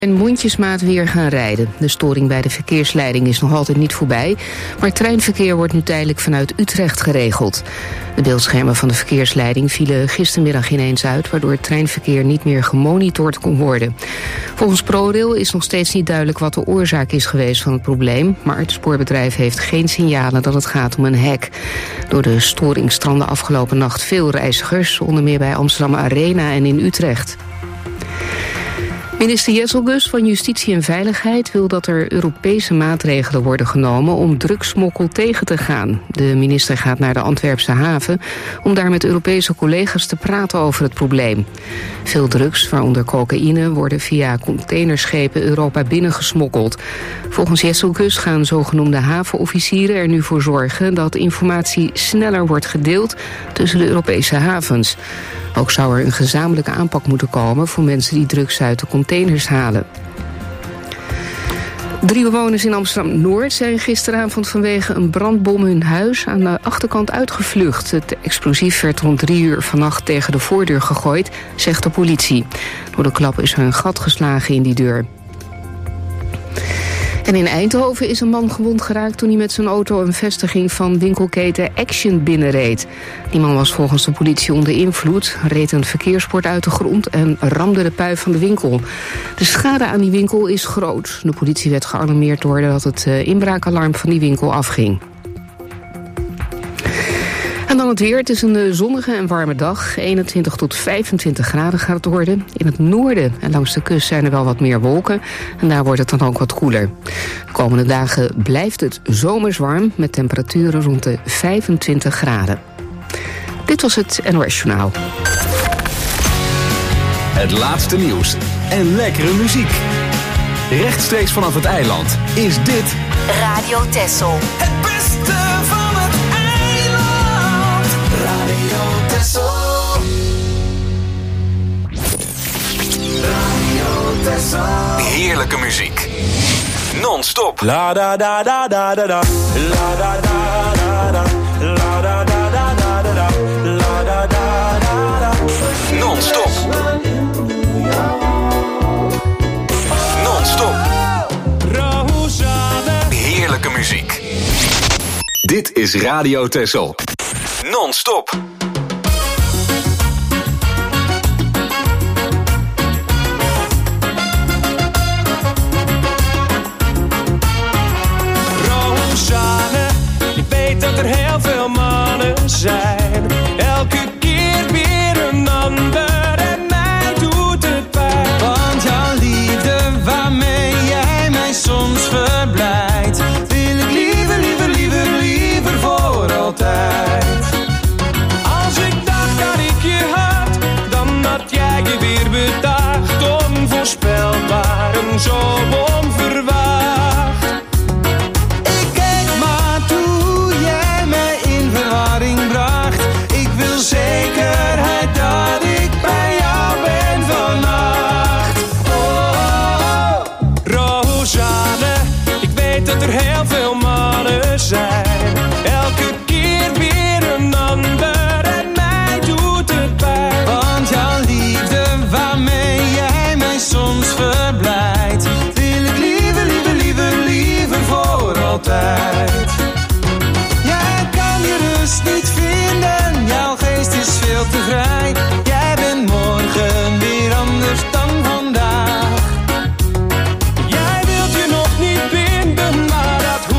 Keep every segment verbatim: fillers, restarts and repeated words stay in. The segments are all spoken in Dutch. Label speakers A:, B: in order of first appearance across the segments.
A: En mondjesmaat weer gaan rijden. De storing bij de verkeersleiding is nog altijd niet voorbij, maar treinverkeer wordt nu tijdelijk vanuit Utrecht geregeld. De beeldschermen van de verkeersleiding vielen gistermiddag ineens uit, waardoor het treinverkeer niet meer gemonitord kon worden. Volgens ProRail is nog steeds niet duidelijk wat de oorzaak is geweest van het probleem, maar het spoorbedrijf heeft geen signalen dat het gaat om een hack. Door de storing strandden afgelopen nacht veel reizigers, onder meer bij Amsterdam Arena en in Utrecht. Minister Jesselgus van Justitie en Veiligheid wil dat er Europese maatregelen worden genomen om drugssmokkel tegen te gaan. De minister gaat naar de Antwerpse haven om daar met Europese collega's te praten over het probleem. Veel drugs, waaronder cocaïne, worden via containerschepen Europa binnengesmokkeld. Volgens Jesselgus gaan zogenoemde havenofficieren er nu voor zorgen dat informatie sneller wordt gedeeld tussen de Europese havens. Ook zou er een gezamenlijke aanpak moeten komen voor mensen die drugs uit de containers halen. Drie bewoners in Amsterdam-Noord zijn gisteravond vanwege een brandbom hun huis aan de achterkant uitgevlucht. Het explosief werd rond drie uur vannacht tegen de voordeur gegooid, zegt de politie. Door de klap is er een gat geslagen in die deur. En in Eindhoven is een man gewond geraakt toen hij met zijn auto een vestiging van winkelketen Action binnenreed. Die man was volgens de politie onder invloed, reed een verkeersbord uit de grond en ramde de pui van de winkel. De schade aan die winkel is groot. De politie werd gealarmeerd doordat het inbraakalarm van die winkel afging. En dan het weer. Het is een zonnige en warme dag. eenentwintig tot vijfentwintig graden gaat het worden. In het noorden en langs de kust zijn er wel wat meer wolken. En daar wordt het dan ook wat koeler. De komende dagen blijft het zomers warm met temperaturen rond de vijfentwintig graden. Dit was het N O S Journaal.
B: Het laatste nieuws en lekkere muziek. Rechtstreeks vanaf het eiland is dit
C: Radio Texel.
D: Het beste van het eiland. Radio Texel. Radio Texel.
B: heerlijke muziek. Non-stop.
E: La da da da da da da. La da da da da. La da da da da da da. La da da da da.
B: Non-stop. Non-stop. Heerlijke muziek. Dit is Radio Texel. Non-stop.
E: Rosanne, ik weet dat er heel veel mannen zijn. Elke keer weer een ander en mij doet het pijn. Want jouw liefde waarmee jij mij soms verblijdt, wil ik liever, liever, liever, liever voor altijd. Als ik dacht dat ik je had, dan had jij je weer bedacht. Onvoorspelbaar en zo onverwacht. Ik keek maar toe jij mij in verwarring bracht. Ik wil zekerheid dat ik bij jou ben vannacht. Oh, Rosanne, ik weet dat er heel veel mannen zijn. Elke keer weer een ander en mij doet het pijn. Want jouw liefde waarmee jij mij soms verblijdt, wil ik liever, liever, liever, liever voor altijd. Jij kan je rust niet vinden, jouw geest is veel te vrij. Jij bent morgen weer anders dan vandaag. Jij wilt je nog niet binden, maar dat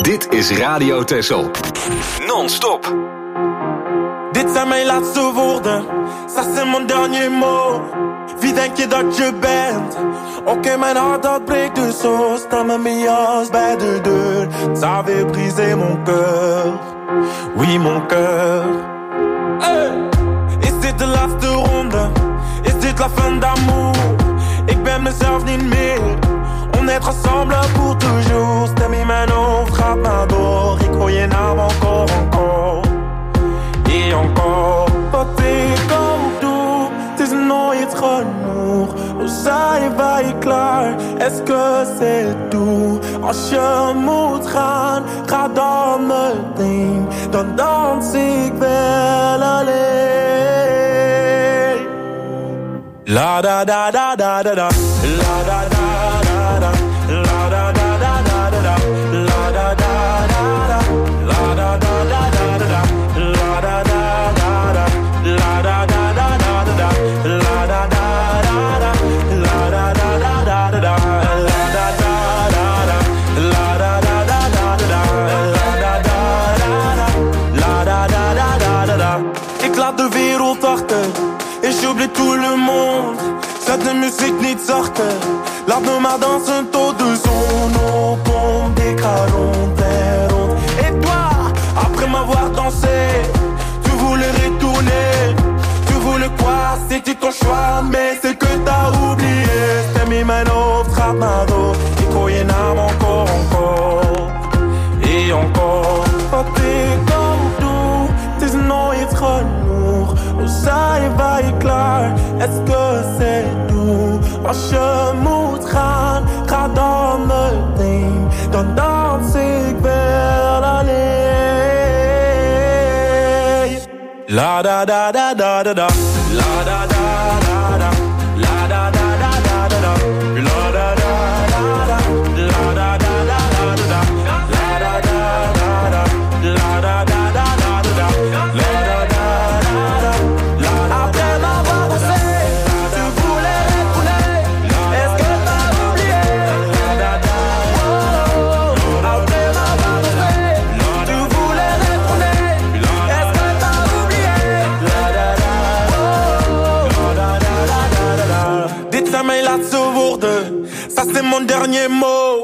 B: Dit is Radio Texel. Non-stop.
C: Dit zijn mijn laatste woorden, ça c'est mon dernier mot. Wie denk je dat je bent? Oké, okay, mijn hart dat breekt dus zo. Sta met mijn jas bij de deur. Ça avait brisé mon cœur. Oui, mon cœur. Hey! Is dit de laatste ronde? Is dit la fin d'amour? Ik ben mezelf niet meer. On est ensemble pour toujours. Stem in mijn hoofd gaat maar door. Ik hoor je naam encore, encore. Et encore. Wat ik ook doe, het is nooit genoeg. Hoe zijn wij klaar? Est-ce que c'est tout? Als je moet gaan, ga dan meteen. Dan dans ik wel alleen. La da da da da da da. La da da da da. La da da da da da. La da da da da. La da da da da da. La da da da da. La da da da da da. La da da da da. La da da da da da. La da da da da. La da da da da da. La da da da da. La da da da da da. Ik laat de wereld achter. Et j'oublie tout le monde. Zet de muziek niet zachter. Laat me maar dansen tot de zon opkomt. Ik ga rond en rond. Et toi, après m'avoir dansé, tu voulais retourner. Tu voulais quoi? C'était ton choix, mais c'est que t'as oublié. Stem in mijn hoofd gaat maar door. Ik hoor je naam encore, encore. Et encore. Wat ik ook doe, het is nooit genoeg. Hoe zijn wij klaar? Est-ce que c'est tout? Als je moet gaan, ga dan meteen. Dan dans ik wel alleen. La da da da da da da. La da da da da. La da da da da da. La da da da da. La da da da da da. La da da da da. La da da da da da. La da da da da. Après m'avoir dansé, tu voulais retourner. Est-ce que t'as oublié? Après m'avoir dansé, tu voulais retourner. Est-ce que t'as oublié? Dit zijn mijn laatste woorden, ça c'est mon dernier mot.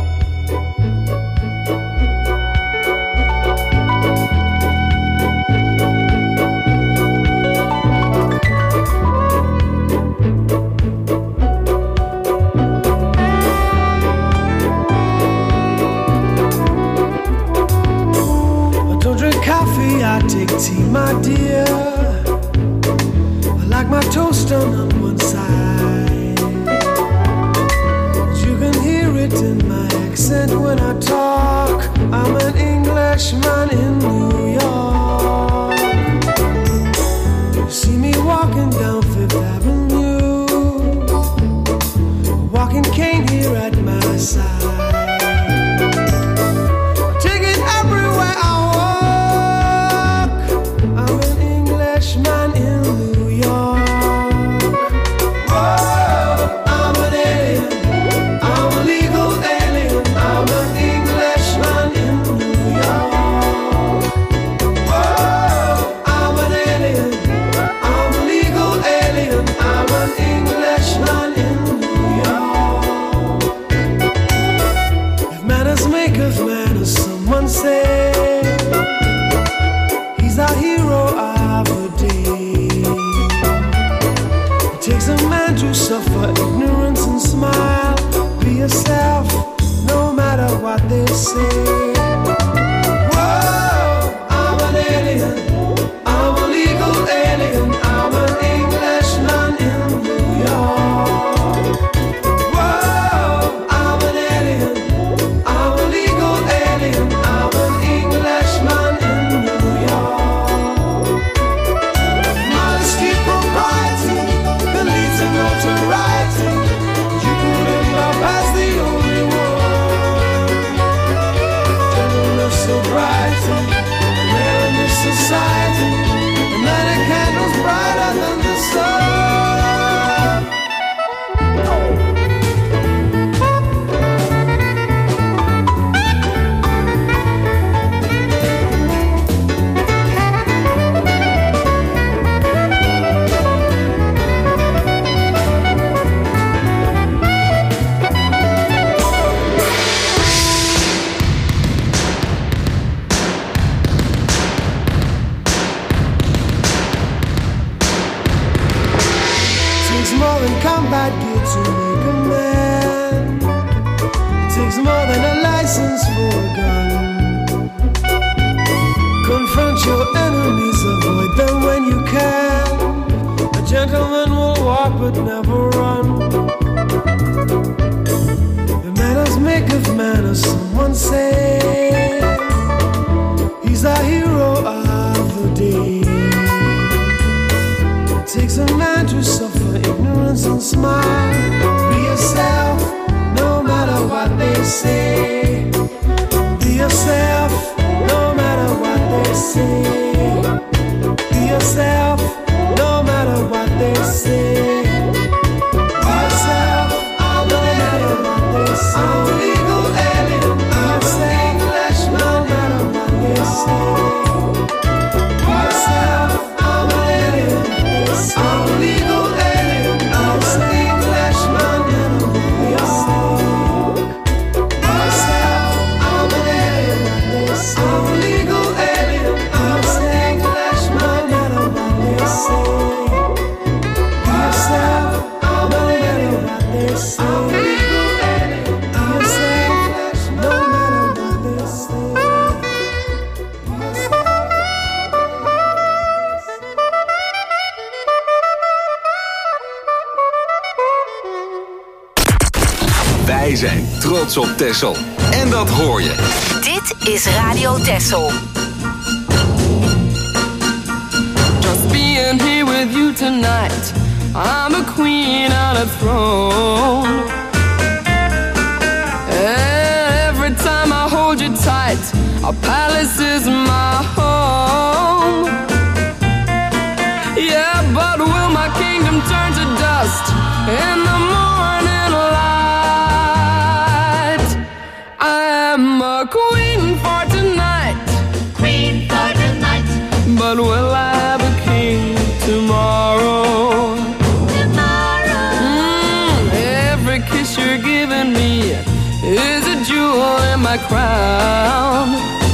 F: I take tea, my dear. I like my toast done on one side. You can hear it in my accent when I talk. I'm an Englishman in New York. You see me walking down Fifth Avenue, a walking cane here at my side. Suffer ignorance and smile. Be yourself, no matter what they say. Whoa, I'm an alien. I'm a legal alien. I'm an Englishman in New York. Whoa, I'm an alien. I'm a legal alien. I'm an Englishman in New York. Modesty, propriety, the leads and notoriety. You couldn't love as the only one. but never run. The manners make of manners, someone say. He's a hero of the day. It takes a man to suffer ignorance and smile. Be yourself, no matter what they say. Be yourself, no matter what they say. Be yourself, no matter what they say. Be yourself, no matter what they say. I'm a legal alien, I'm a English, no matter what they say. Be yourself, I'm an alien, I'm a legal alien, I'm a English, no matter what they say. Be yourself, I'm an alien, I'm a legal alien, I'm a English, no matter what they say. Be yourself, I'm an alien, I'm a legal alien, I'm a English, no matter what they say.
B: Wij zijn trots op Texel. En dat hoor je.
G: Dit is Radio Texel.
H: Just being here with you tonight, I'm a queen on a throne. Every time I hold you tight, our palace is my home. Yeah, but will my kingdom turn to dust in the morning light? I am a queen for tonight,
I: Queen for tonight,
H: but will I have a king tomorrow?
I: tomorrow.
H: Mm, every kiss you're giving me is a jewel in my crown.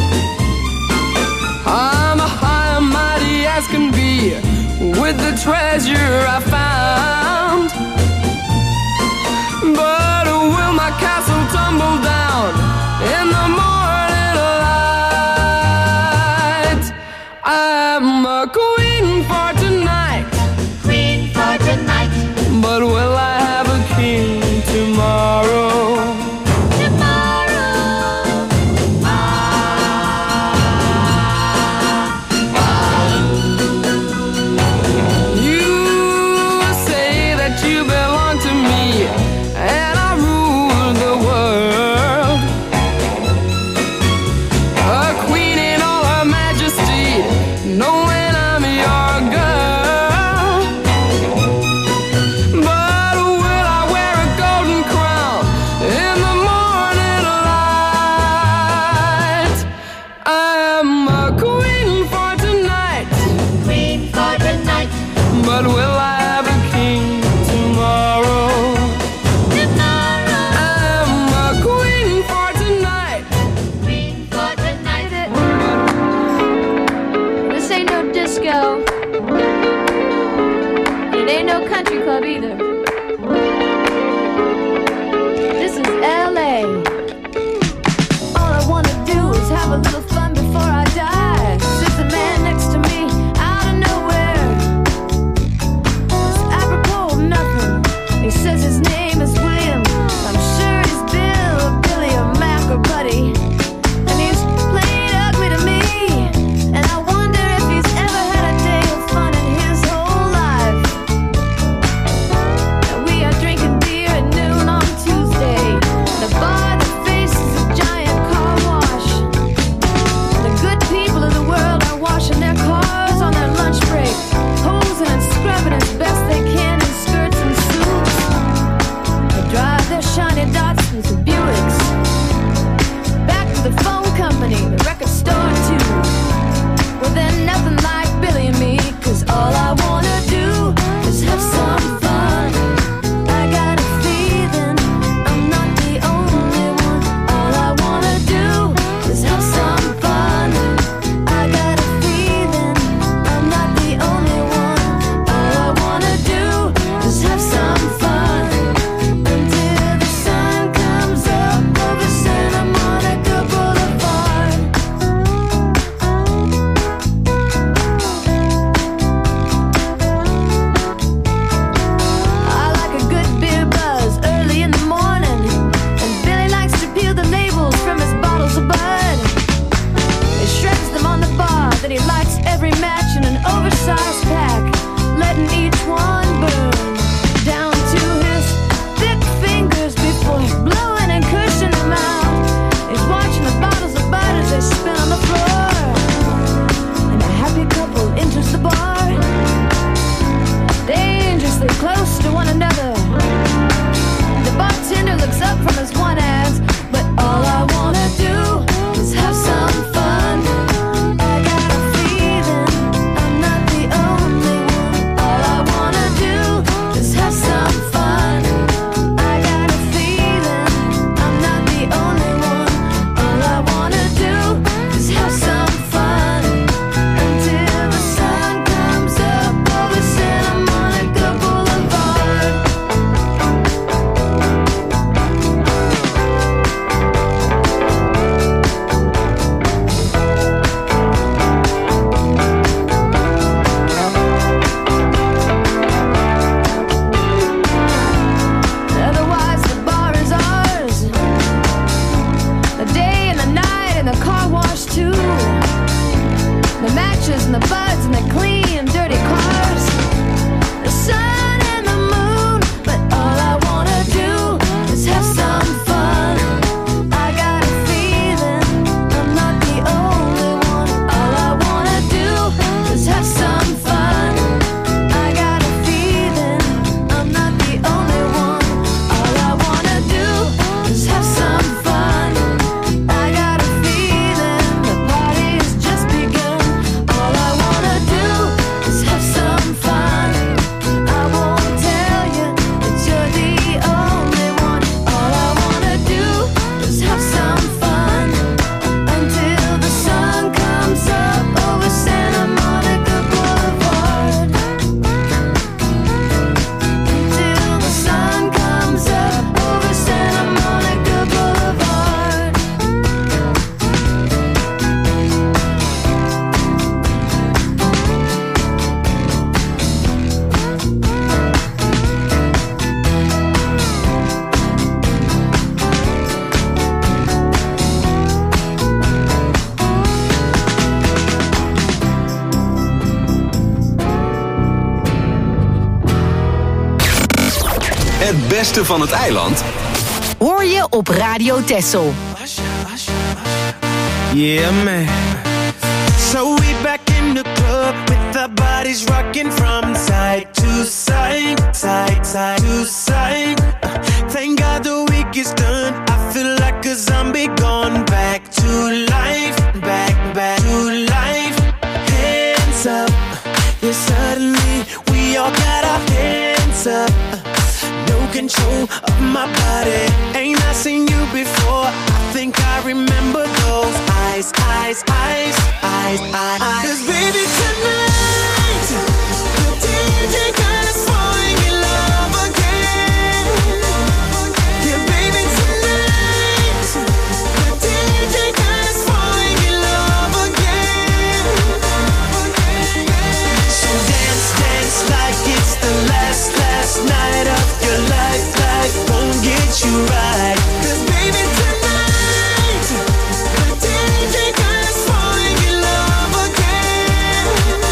H: I'm a high and mighty as can be with the treasure I found. But will my castle tumble down in the morning light? I'm a queen for tonight,
I: Queen for tonight,
H: but will I have a king tomorrow?
I: tomorrow. Ah,
H: You say that you
B: beste van het eiland
G: hoor je op Radio Texel.
E: Yeah, man. So we back in the club with our bodies rocking from side to side, side, side to side. Uh, thank God the week is done. I feel like a zombie gone back to life, back, back to life. Hands up, yeah, suddenly we all got our hands up. No control of my body. Ain't I seen you before? I think I remember those eyes, eyes, eyes, eyes, eyes, eyes. 'Cause baby tonight, the D J got us falling in love again. Yeah, baby tonight, the D J got us falling in love again. So dance, dance like it's the last, last night of your life. Life won't get you right. 'Cause baby tonight, the D J got us falling in love again.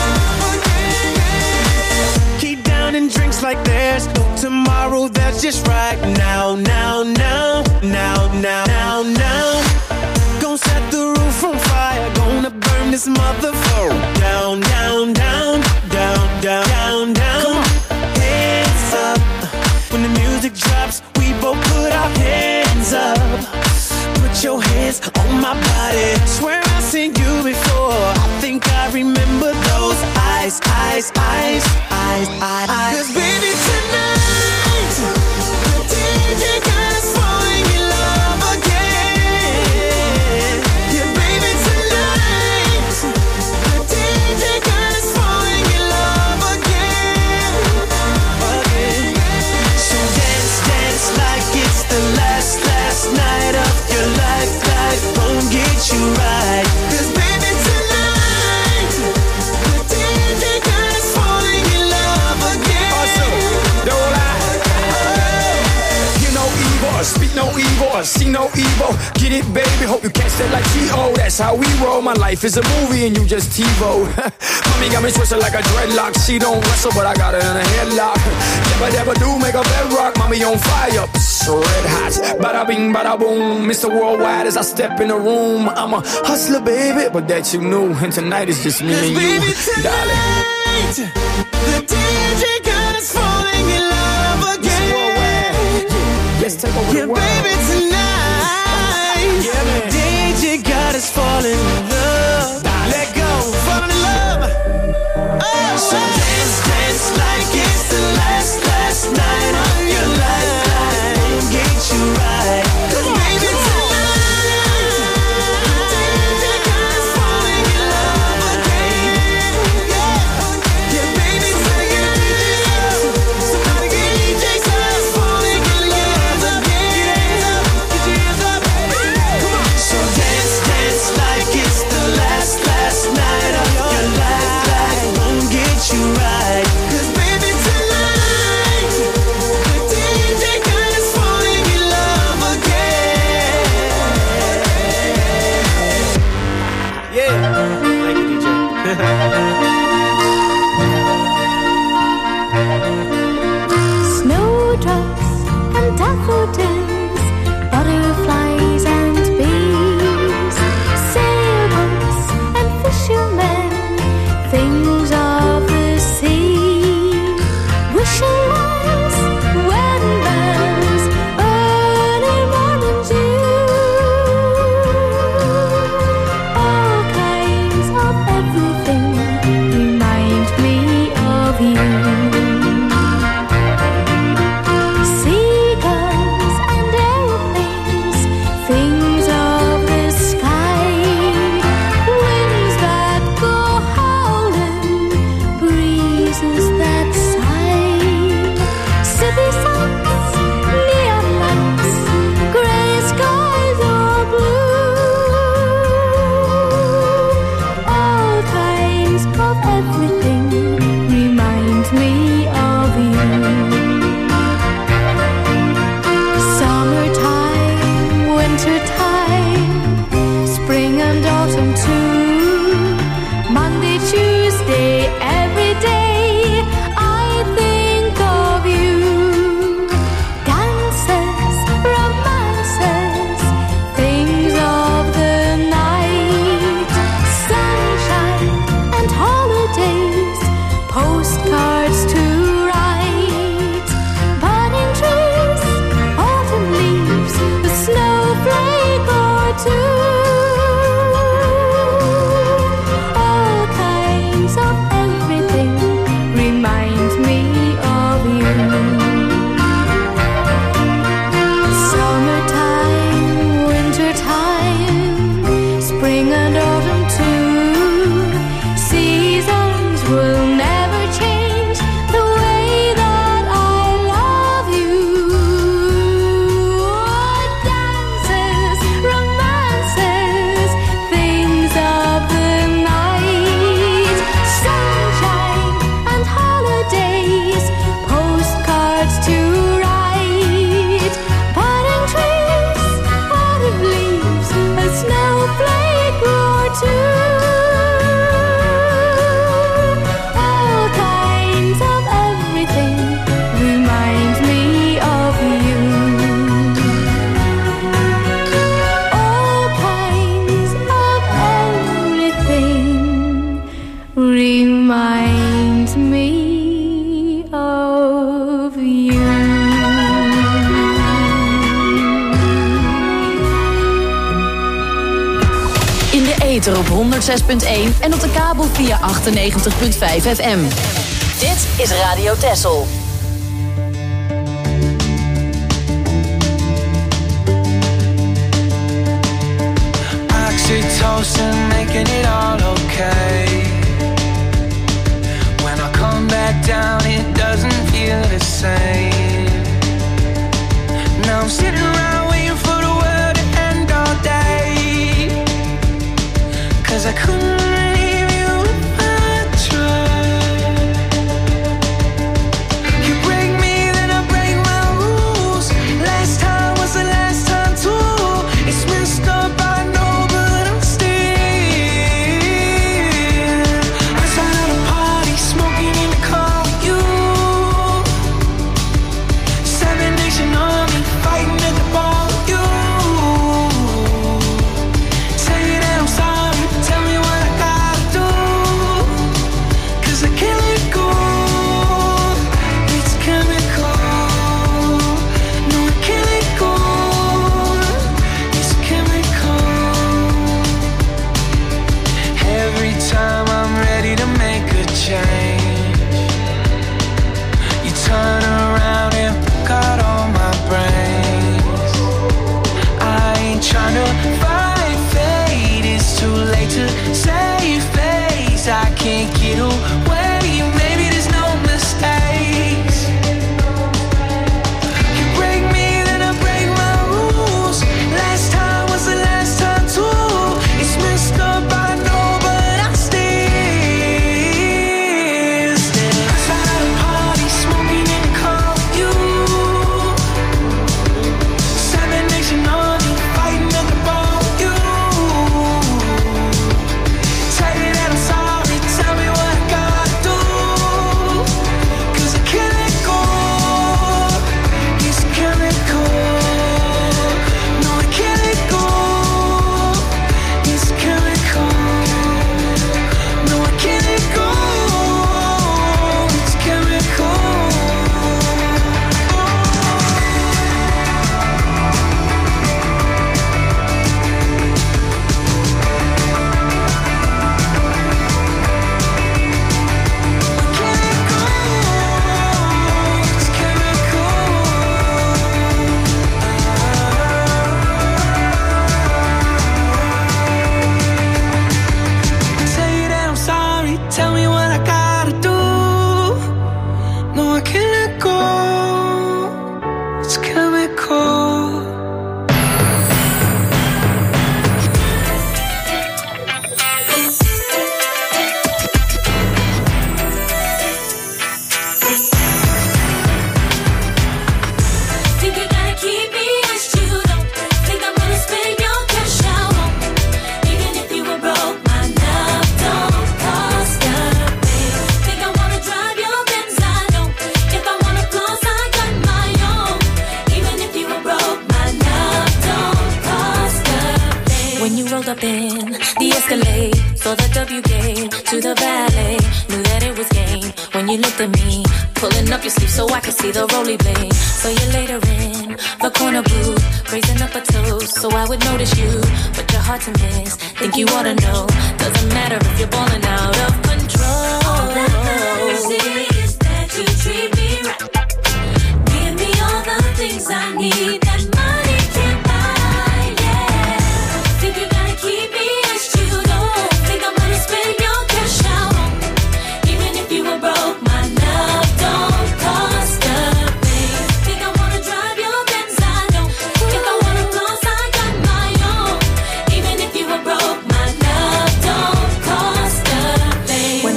E: Keep down and drinks like there's no tomorrow. That's just right now, now, now, now, now, now, now. Gonna set the roof on fire. Gonna burn this motherfucker down, down, down, down, down, down, down. Hands up. When the music drops, we both put our hands up. Put your hands on my body. Swear I've seen you before. I think I remember those eyes, eyes, eyes, eyes, eyes. 'Cause baby tonight, the D J got us falling in love again. Yeah, baby tonight, the D J got us falling in love again. Again. So dance, dance like it's the last, last night of your life. Life won't get you right. 'Cause baby tonight, the D J got us falling in love again.
J: Awesome, don't lie. You know evil, speak no evil, see no evil. Get it, baby, hope you catch that like T O. That's how we roll. My life is a movie and you just TiVo. Mommy got me twisted like a dreadlock. She don't wrestle, but I got her in a headlock. Never, never do make a bedrock. Mommy on fire, psst, red hot. Bada bing, bada boom. Mister Worldwide as I step in the room. I'm a hustler, baby, but that you knew. And tonight is just me and you, darling.
E: The D J got us falling in love again.
J: Let's take over
E: Yeah,
J: the world.
E: baby tonight,
J: Yeah, man.
E: the D J got us falling in love. Let go, falling in love. Oh, so dance, dance like it's the last, last night of your life. Life won't get you right. 'Cause baby tonight, the D J got us falling in love again. Yeah, yeah, baby tonight, somebody get D J got us falling in love again.
K: snowflake roar too. All kinds of everything reminds me of you. All kinds of everything reminds me of you.
G: In de ether op honderdzes punt één en op de kabel via achtennegentig punt vijf F M. Dit is Radio Texel.
E: Oxytocin making it all okay. When I come back down it doesn't feel the same. Now I'm sitting around waiting for the world to end all day. Cause I couldn't leave you if I tried. You break me, then I break my rules. Last time was the last time too. It's messed up, I know, but I'm still outside of a party, smoking in the car with you. Seven Nation Army, fighting at the bar with you. Say that I'm sorry, tell me what I gotta do. Cause I can't let go. It's chemical. No, I can't let go. It's chemical. Every time I'm ready to make a change, you turn around and got on my brains. I ain't tryna fight fate, it's too late to save face. I can't get away, maybe there's no mistakes. You break me, then I break my rules. Last time was the last time too. It's messed up, I know, but I'm still, still outside of a party, smoking in the car with you. Seven Nation Army, fighting at the bar with you. Tell you that I'm sorry, tell me what I gotta do. Cause I can't let go. It's chemical. No, I can't let go. It's chemical. No, I can't let go. It's chemical. Say that I'm sorry, tell me what I gotta do. No, I can't let go. It's chemical.
K: Think you gotta keep me as you don't think I'm gonna spend your cash out. Even if you were broke, my love don't cost a thing. Think I wanna drive your Benz, I don't. If I wanna floss, I got my own. Even if you were broke, my love don't cost a thing.
L: When you rolled up in the Escalade, saw the W game to the valet, knew that it was game. When you looked at me, pulling up your sleeve so I could see the roly blade. So you later in the corner booth, raising up a toast so I would notice you, but you're hard to miss. Think you ought to know, doesn't matter if you're balling out of control.
K: All that matters is that you treat me right. Give me all the things I need that money can't buy, yeah. Think you gotta keep me as you don't think I'm gonna spend your cash out. Even if you were broke, my love don't cost a thing. Think I wanna drive your Benz, I don't. If I wanna floss, I got my own. Even if you were broke, my love don't cost a thing.
L: When I took a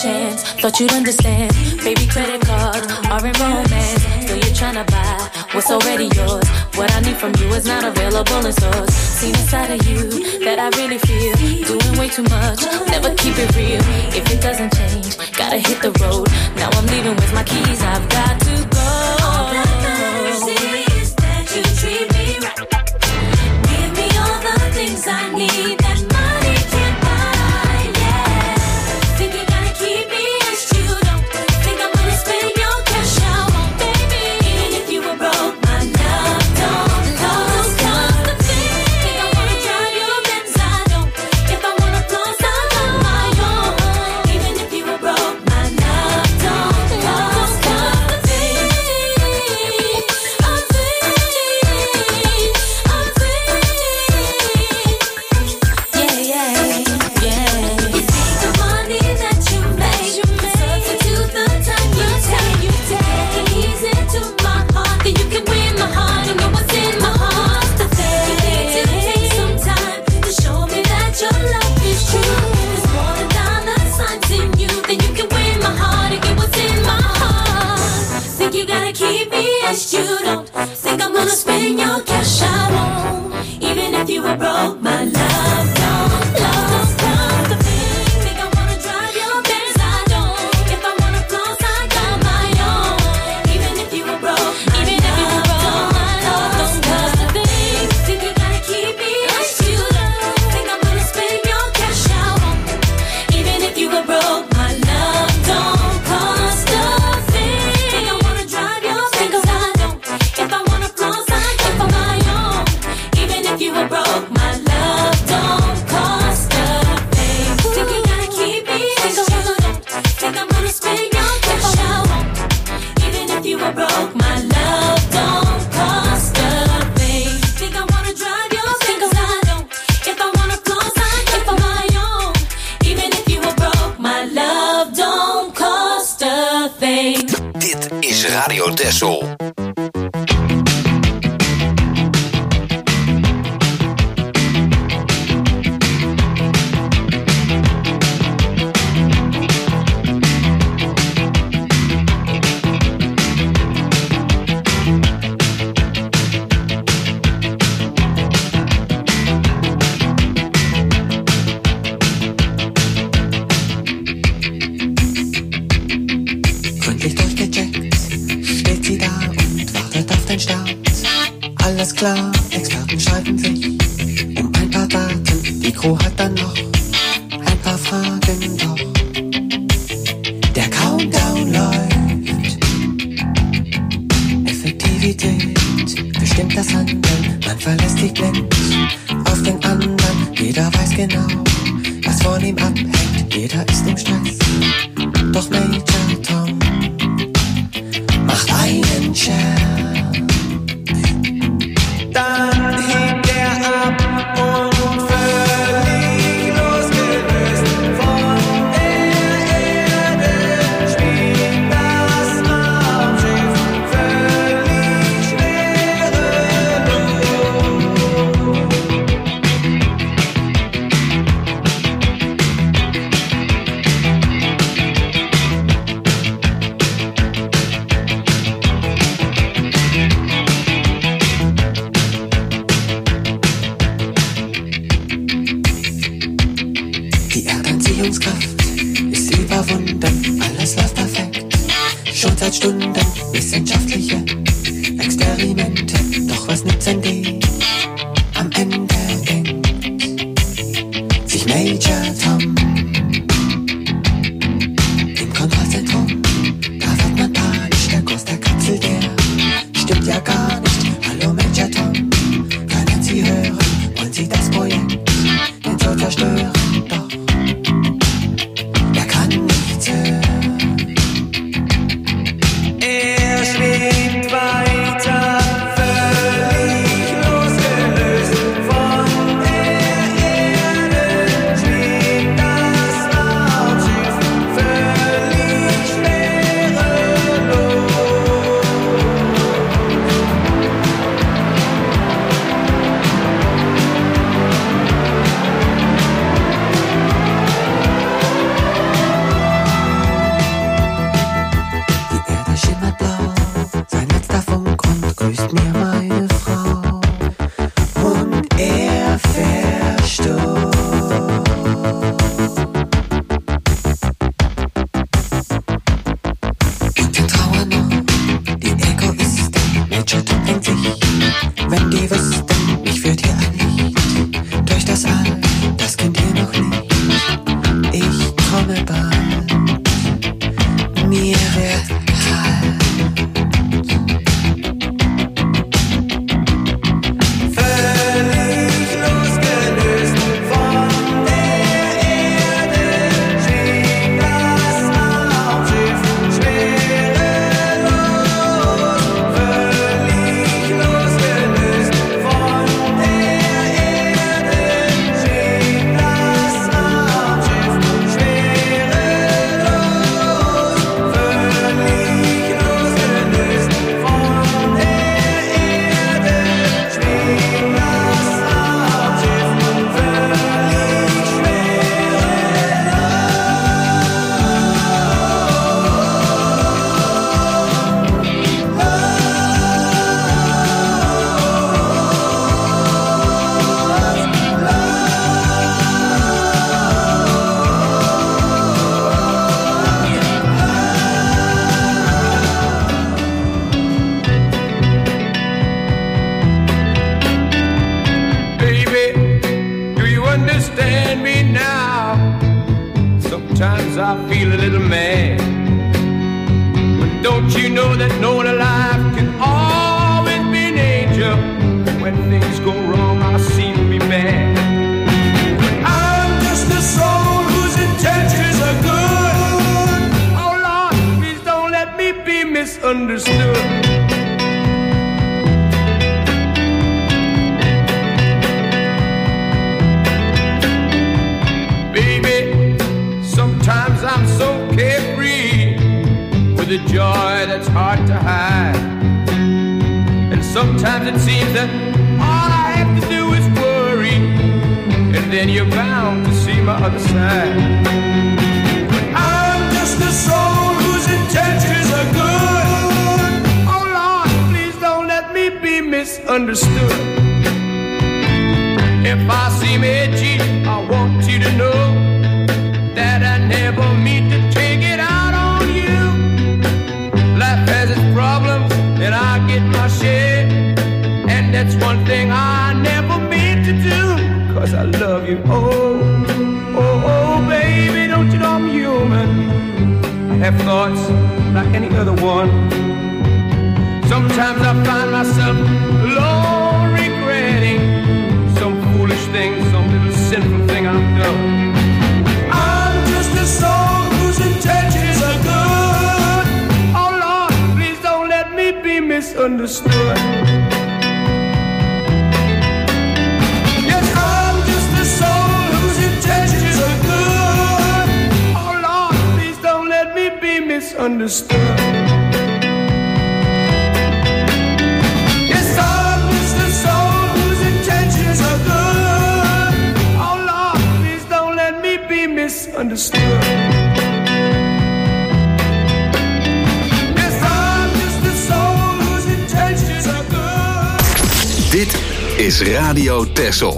L: chance, thought you'd understand. Baby, credit cards are in romance. Still you're trying to buy what's already yours. What I need from you is not available in stores. Seen a side of you that I really feel. Doing way too much, never keep it real. If it doesn't change, gotta hit the road. Now I'm leaving with my keys, I've got to go.
K: All that matters is that you treat me right. Give me all the things I need that money can't buy, yeah. Think you gotta keep me as you don't. Think I'm gonna spend your cash out on baby. Even if you were broke, my love don't cost the thing. Think I wanna drive your Benz, I don't. If I wanna floss, I got my own. Even if you were broke, my love don't cost the thing. I'm free, I'm free.
L: Yeah, yeah, yeah.
K: You take the money that you make, substitute the time you take. Take it easy to my heart, then you can win my heart and know what's in my heart. The thing you need to take some time to show me that your love is true. There's more than dollar signs in you, then you can win my heart and get what's in my heart. Think you gotta keep me as you don't. Think I'm gonna spend your cash, I won't. Even if you were broke, my love don't love cost the thing. Think I wanna drive your Benz, I don't. If I wanna floss, I got my own. Even if you were broke, my
L: Even if you were
K: love
L: broke, my love
K: don't
L: don't
K: cost
L: cost
K: the
L: a
K: thing. Think you gotta keep me as you don't. Think I'm gonna spend your cash, I won't. Even if you were broke, my love don't cost a thing. Think I wanna drive your Benz, I don't. If I wanna floss, I got my own. Even if you were broke, my love don't cost a thing. Think you gotta keep me as you don't. Think I'm gonna spend your cash, I won't. Even if you were broke, my love don't cost a thing. Think I wanna drive your Benz, I don't. If I wanna floss, I got my own. Even if you were broke, my love don't cost a thing.
M: Dit is Radio Texel.
N: Gründlich durchgecheckt, steht sie da und wartet auf den Start. Alles klar, Experten schreiben sich um ein paar Daten. Die Crew hat dann noch ein paar Fragen, doch der Countdown läuft. Effektivität bestimmt das Handeln. Man verlässt sich blind auf den anderen. Jeder weiß genau, was von ihm abhängt. Jeder ist im Stress, doch Major Tom macht einen Scherz. Dann hebt er ab und völlig losgelöst von der Erde spielt das Raumschiff völlig schwerelos. Die Erdanziehungskraft ist überwunden, alles läuft perfekt. Schon seit Stunden wissenschaftliche Experimente. Doch was nützen die? Am Ende denkt sich Major Tom im Kontrollzentrum. Da wird man panisch, der Kurs der Kapsel, der stimmt ja gar nicht. Hallo Major Tom, können Sie hören? Wollen Sie das Projekt denn so zerstören? Doch er kann nichts hören. Er schwebt weiter, völlig losgelöst von der Erde. Schwebt das
O: understand me now. Sometimes I feel a little mad, but don't you know that no one alive can always be an angel? When things go wrong, I seem to be bad. But I'm just a soul whose intentions are good. Oh Lord, please don't let me be misunderstood. Sometimes I'm so carefree with a joy that's hard to hide. And sometimes it seems that all I have to do is worry, and then you're bound to see my other side. But I'm just a soul whose intentions are good. Oh Lord, please don't let me be misunderstood. If I seem edgy, I want you to know that I never mean to take it out on you. Life has its problems, and I get my share. And that's one thing I never mean to do, 'cause I love you. Oh, oh, oh, baby, don't you know I'm human? I have thoughts like any other one. Sometimes I find myself alone regretting some foolish thing, some little sinful thing I've done. A soul whose intentions are good. Oh Lord, please don't let me be misunderstood. Yes, I'm just a soul whose intentions are good. Oh Lord, please don't let me be misunderstood. Yes, I'm just a soul whose intentions are good. Oh Lord, please don't let me be misunderstood.
B: Dit is Radio Texel.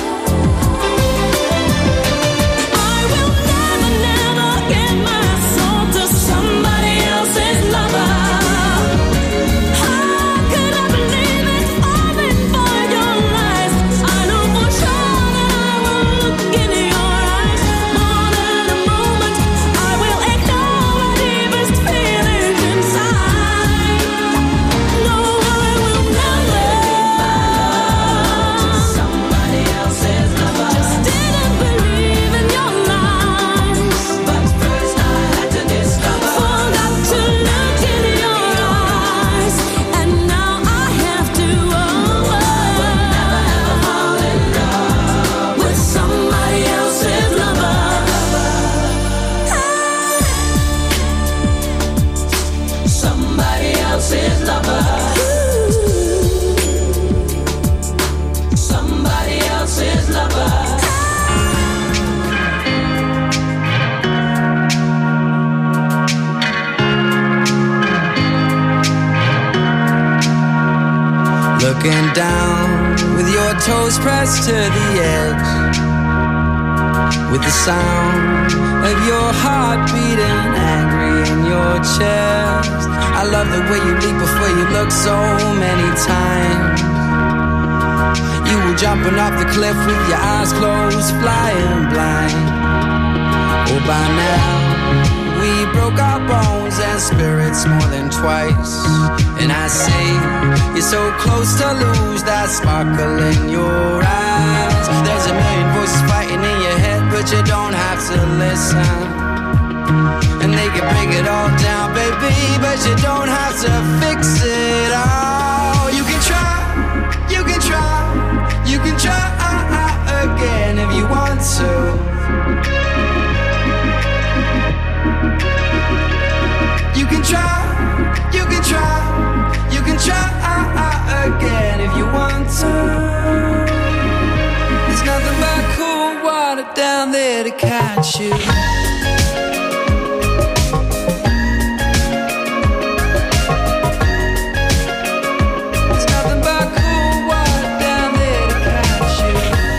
K: I will never, never get my soul.
E: Looking down with your toes pressed to the edge, with the sound of your heart beating angry in your chest. I love the way you leap before you look so many times. You were jumping off the cliff with your eyes closed, flying blind. Oh, by now we broke our bones and spirits more than twice. And I say, you're so close to lose that sparkle in your eyes. There's a million voices fighting in your head, but you don't have to listen. And they can break it all down, baby, but you don't have to fix it all. You can try, you can try, you can try again if you want to. You can try, you can try, you can try again if you want to. There's nothing but cool water down there to catch you. There's nothing but cool water down there to catch you.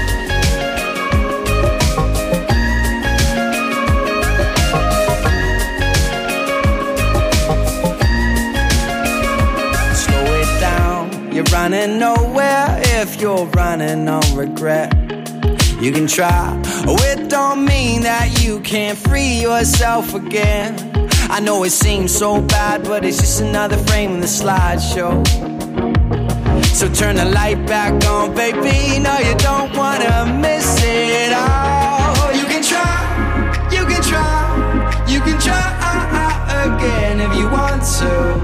E: You're running nowhere if you're running on regret. You can try, oh, it don't mean that you can't free yourself again. I know it seems so bad, but it's just another frame in the slideshow. So turn the light back on, baby. No, you don't wanna miss it all. You can try, you can try, you can try again if you want to.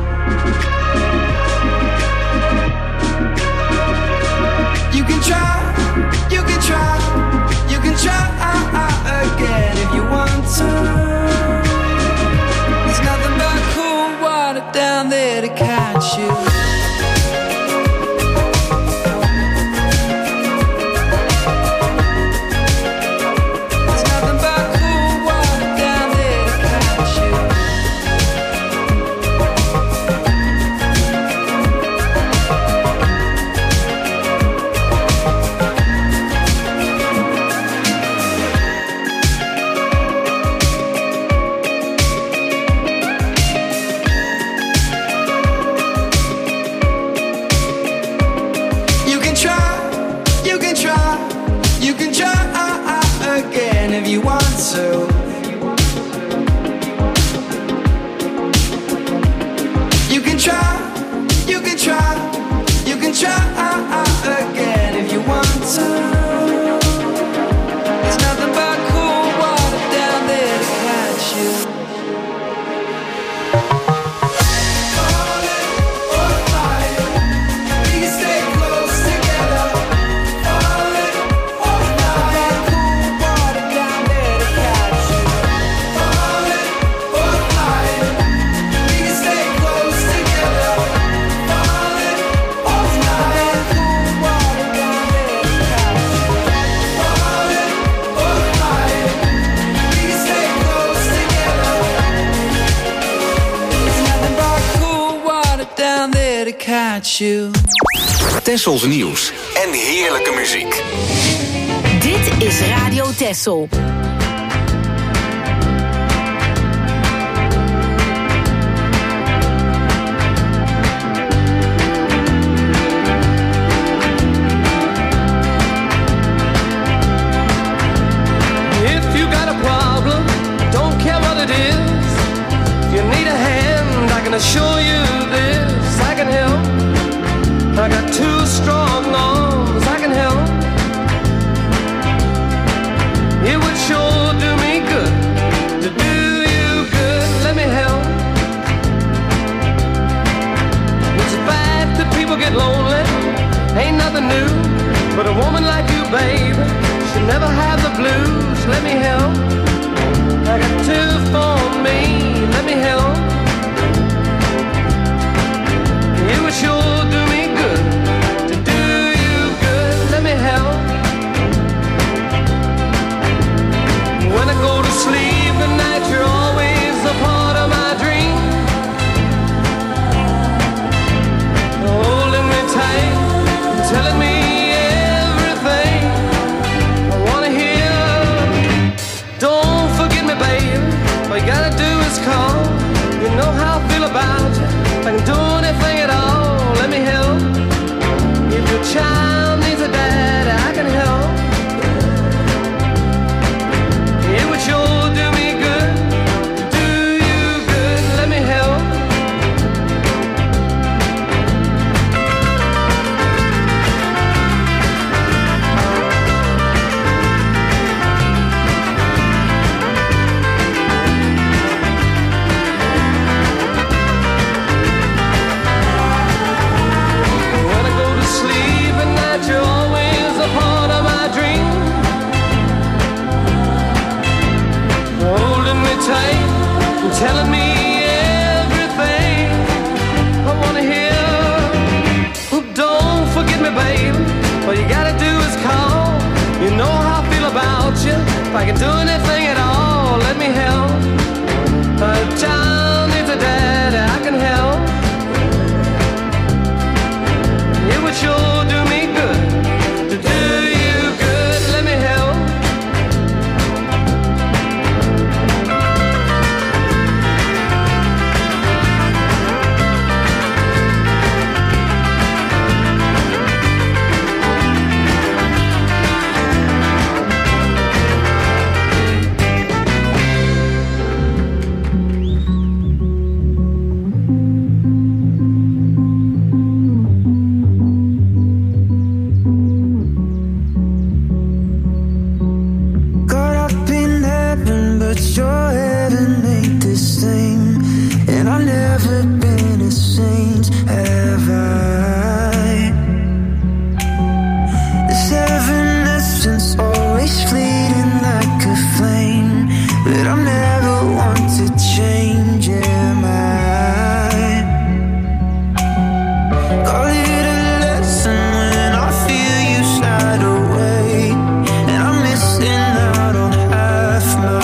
E: You can try, you can try, you can try again if you want to. There's nothing but cool water down there to catch you. There's nothing but cool water down there to catch you. If you want to, you can try, you can try, you can try again if you want to. There's nothing but cool water down there to catch you. Falling or flying, we can stay close together. Falling or flying, cool water down there to catch you. Falling or flying, we can stay close together. Falling or flying, cool water down there to catch you. Falling or flying, we can stay close together. There's nothing but cool water down there to catch you.
B: Tessels nieuws en heerlijke muziek.
G: Dit is Radio Tessel.
O: If you got a problem, don't care what it is. If you need a hand, I can assure you this. I can help. I got two strong arms, I can help. It would sure do me good to do you good. Let me help. It's bad that people get lonely, ain't nothing new. But a woman like you, baby, should never have the blues. Let me help. I got two for me. Let me help. is call. You know how I feel about you. If I can do anything at all, let me help. If your child needs a dad, I can help. It would sure do me good, do you good, let me help. You're always a part of my dream, holding me tight and telling me everything I wanna hear. Oh, don't forget me, baby. All you gotta do is call. You know how I feel about you. If I can do anything at all, let me help. A child needs a dad, I can help. It would sure do me good to do you good, let me help.
E: Your heaven ain't the same, and I've never been a saint, have I? This evanescence always fleeting like a flame, but I'm never one to change, am I? Call it a lesson when I feel you slide away, and I'm missing out on half my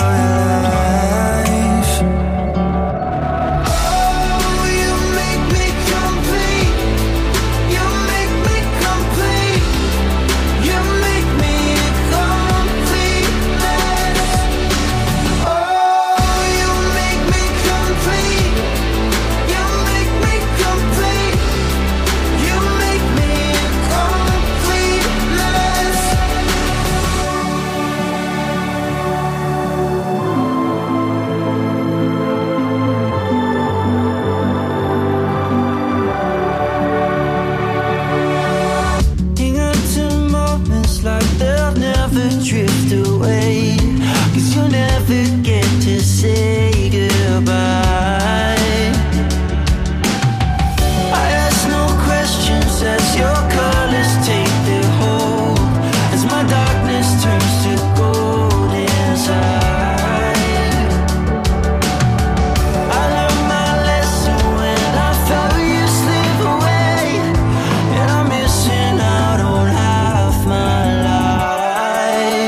E: drift away, 'cause you'll never get to say goodbye. I ask no questions as your colors take their hold, as my darkness turns to gold inside. I learned my lesson when I felt you slip away, and I'm missing out on half my life.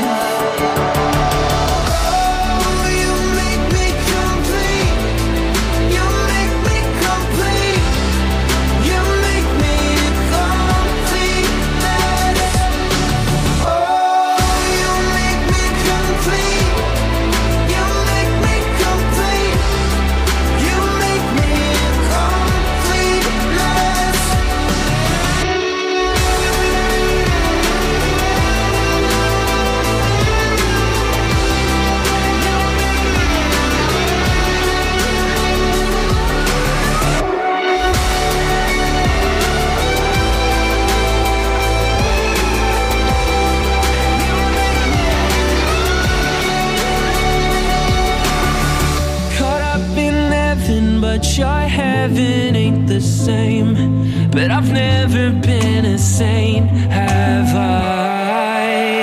E: But your heaven ain't the same. But I've never been a saint, have I?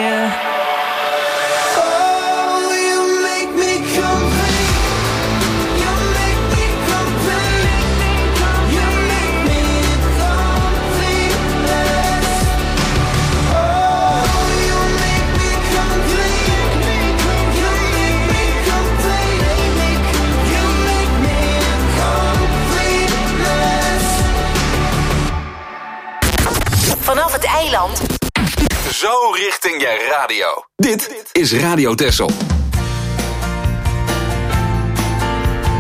E: Oh, you make me complete. You make me complete. You make me completeness. Oh, you make me complete. You make me complete. You make me completeness.
G: Vanaf het eiland.
B: Zo richting je radio. Dit is Radio Texel.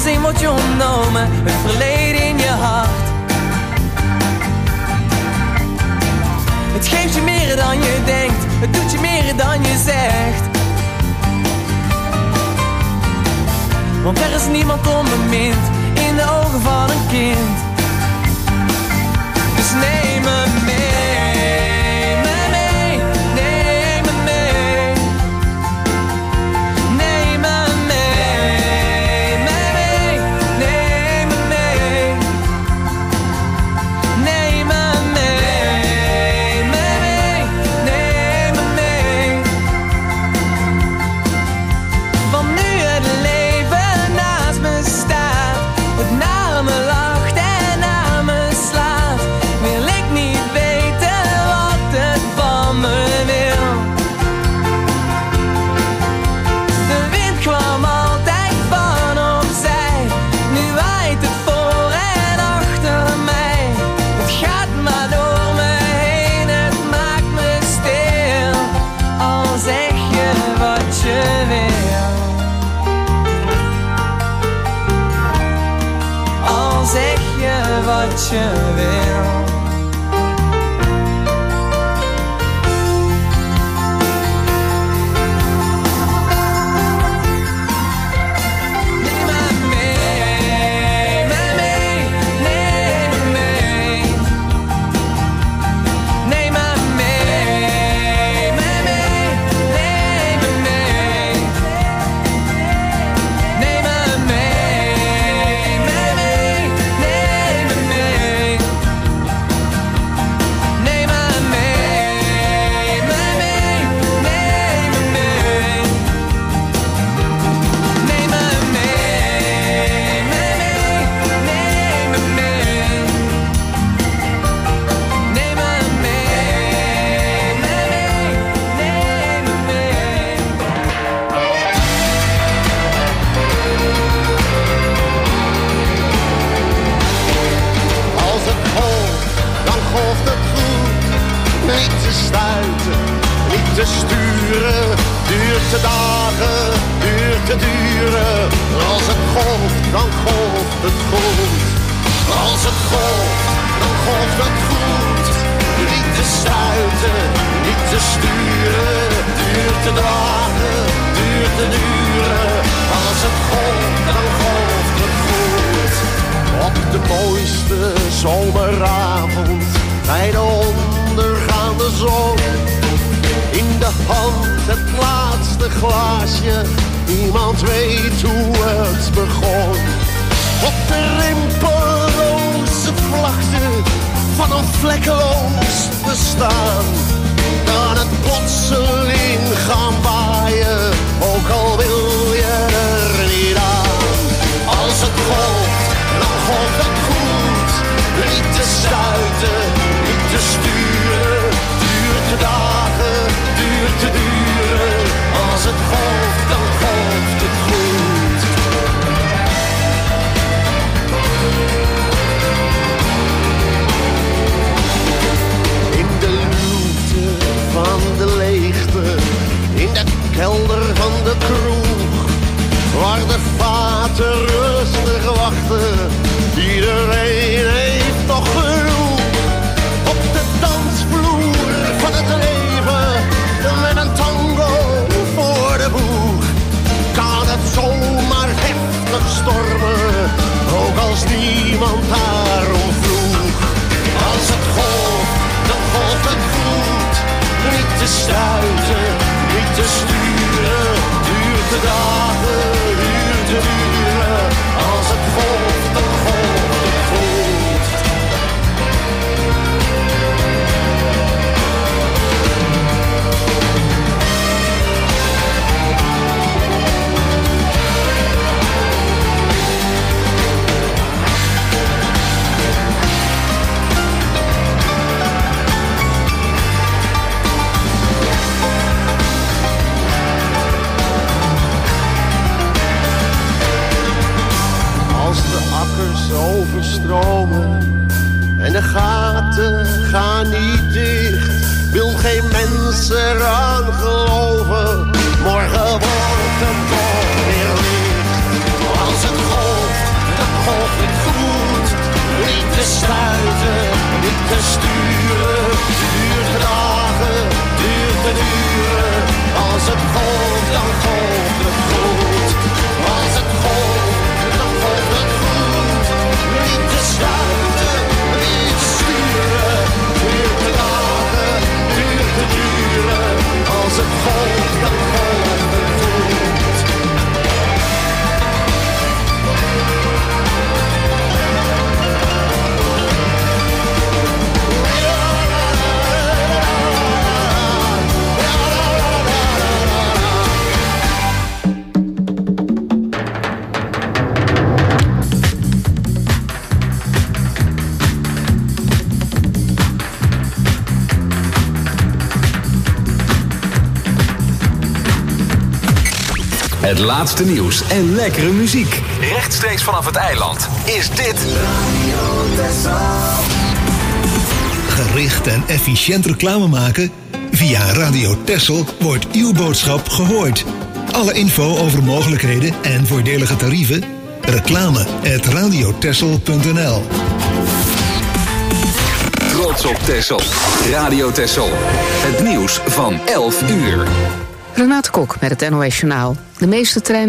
P: onzin wordt je ontnomen, het verleden in je hart. Het geeft je meer dan je denkt, het doet je meer dan je zegt. Want er is niemand onbemind in de ogen van een kind. Dus neem me mee, me mee, neem me mee. Neem me mee, me mee, neem me mee. Neem me mee, me mee, neem me mee. Want nu het leven naast me staat, het naar me lacht en naar me slaat, wil ik niet weten wat het van me wil. De wind kwam altijd van opzij, nu waait het voor en achter mij. Het gaat maar door me heen, het maakt me stil. Al zeg je wat je wil, al zeg je wat je wil. Neem me mee, me mee, neem me mee. Neem me mee, me mee, neem me mee. Neem me mee, me mee, neem me mee. Neem me mee, me mee, neem me mee. Neem me mee, me mee, neem me mee. Neem me mee, me mee, neem me mee.
Q: Als het golft, dan golft het goed. Niet te stuiten, niet te sturen. Duurt te dagen, duurt te duren. Als het golft, dan golft het goed. Als het golft, dan golft het goed. Niet te stuiten, niet te sturen. Duurt te dagen, duurt te duren. Als het golft, dan golft het goed. Op de mooiste zomeravond, bij de ondergaande zon. In de hand het laatste glaasje, niemand weet hoe het begon. Op de rimpelloze vlakte van een vlekkeloos bestaan, kan het plotseling gaan waaien, ook al wil je er niet aan. Als het golft, dan golft het goed. Niet te stuiten, niet te sturen. Duurt te dagen, duurt te duren. Als het golft, dan golft het goed. In de luwte van de leegte, in de kelder van de kroeg, waar de vaten rustig wachten, iedereen heeft nog genoeg. Op de dansvloer van het leven, met een tango voor de boeg, kan het zomaar heftig stormen, ook als niemand daarom vroeg. Als het golft, dan golft het goed. Niet te stuiten, niet te sturen, duurt de dagen, duurt te duren. Als het golft, dan golft het goed. overstromen en de gaten gaan niet dicht. Wil geen mens eraan geloven, morgen wordt het toch weer licht. Als het golft,
B: Het laatste nieuws en lekkere muziek. Rechtstreeks vanaf het eiland is dit Radio Texel.
R: Gericht en efficiënt reclame maken? Via Radio Texel wordt uw boodschap gehoord. Alle info over mogelijkheden en voordelige tarieven? Reclame at radiotexel punt n l.
B: Trots op Texel. Radio Texel. Het nieuws van elf uur.
A: Renate Kok met het N O S Journaal. De meeste treinen